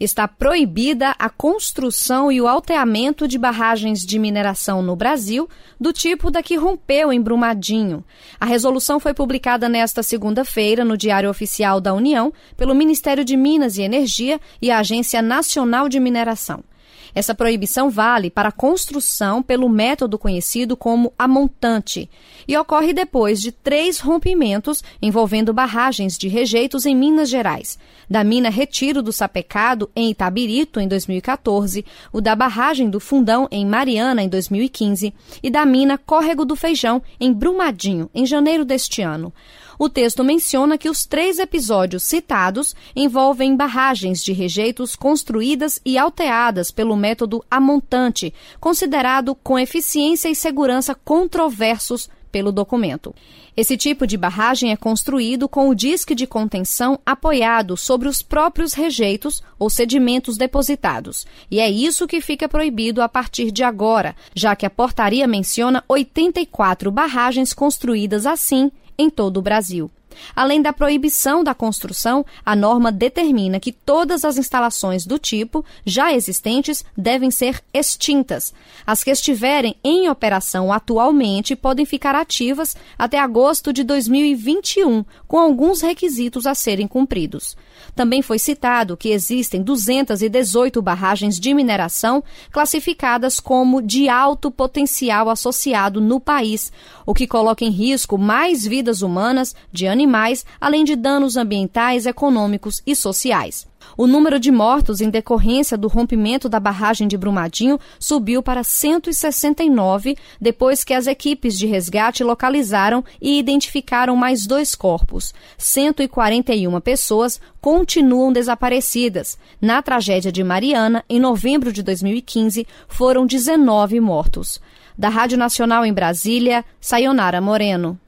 Está proibida a construção e o alteamento de barragens de mineração no Brasil, do tipo da que rompeu em Brumadinho. A resolução foi publicada nesta segunda-feira no Diário Oficial da União pelo Ministério de Minas e Energia e a Agência Nacional de Mineração. Essa proibição vale para a construção pelo método conhecido como amontante e ocorre depois de 3 rompimentos envolvendo barragens de rejeitos em Minas Gerais, da mina Retiro do Sapecado, em Itabirito, em 2014, o da barragem do Fundão, em Mariana, em 2015, e da mina Córrego do Feijão, em Brumadinho, em janeiro deste ano. O texto menciona que os 3 episódios citados envolvem barragens de rejeitos construídas e alteadas pelo método amontante, considerado com eficiência e segurança controversos pelo documento. Esse tipo de barragem é construído com o disque de contenção apoiado sobre os próprios rejeitos ou sedimentos depositados. E é isso que fica proibido a partir de agora, já que a portaria menciona 84 barragens construídas assim em todo o Brasil. Além da proibição da construção, a norma determina que todas as instalações do tipo já existentes devem ser extintas. As que estiverem em operação atualmente podem ficar ativas até agosto de 2021, com alguns requisitos a serem cumpridos. Também foi citado que existem 218 barragens de mineração classificadas como de alto potencial associado no país, o que coloca em risco mais vidas humanas, de animais, além de danos ambientais, econômicos e sociais. O número de mortos em decorrência do rompimento da barragem de Brumadinho subiu para 169, depois que as equipes de resgate localizaram e identificaram mais 2 corpos. 141 pessoas continuam desaparecidas. Na tragédia de Mariana, em novembro de 2015, foram 19 mortos. Da Rádio Nacional em Brasília, Sayonara Moreno.